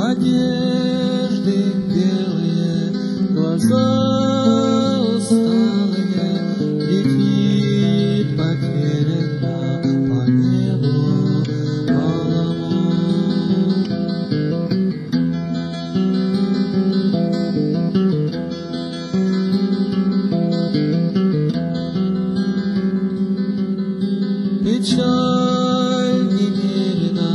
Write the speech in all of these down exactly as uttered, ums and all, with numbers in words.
одежды белые, глаза усталые, летит потерянно по небу полному. Печаль немерена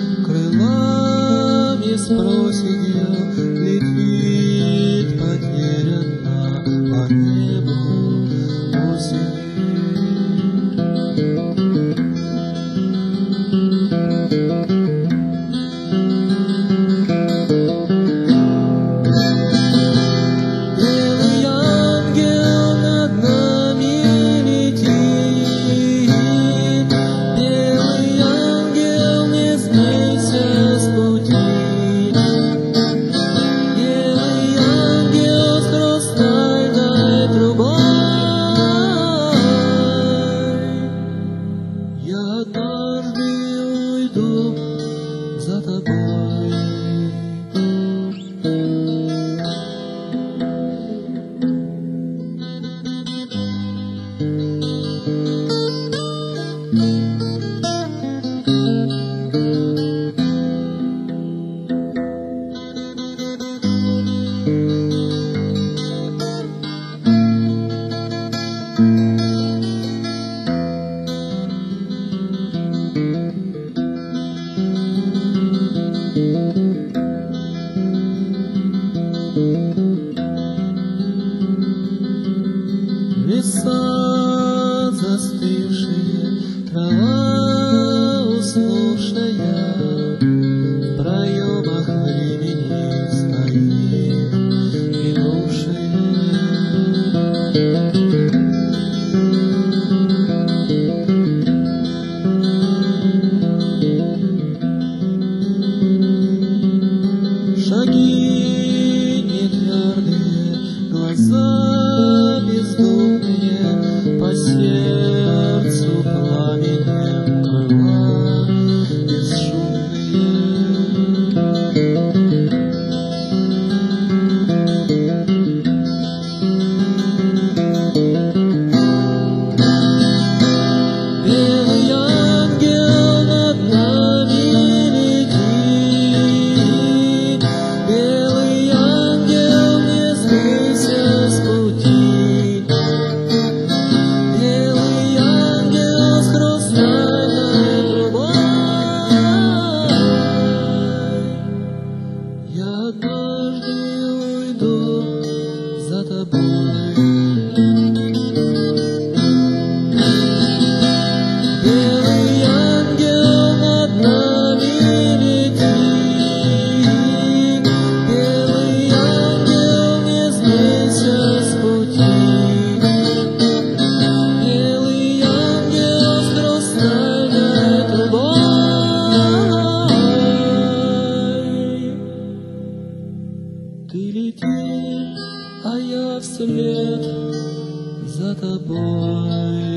крылами с проседью летит потерянно по небу осенью. Белый ангел над нами летит, белый ангел, не сбейся с пути. Белый ангел с хрустальной трубой. Я однажды уйду за тобой. Леса застывшие, трава уснувшая, в проемах времени стоит минувшее. Шаги нетвердые, глаза бездумные, по сердцу пламенем крыла бесшумные. Белый ангел над нами летит, белый ангел, не сбейся с пути. Белый ангел с хрустальной трубой. Я однажды уйду за тобой. Белый ангел над нами летит, белый ангел, не сбейся с пути. Белый ангел с хрустальной трубой. Ты лети, а я вслед за тобой.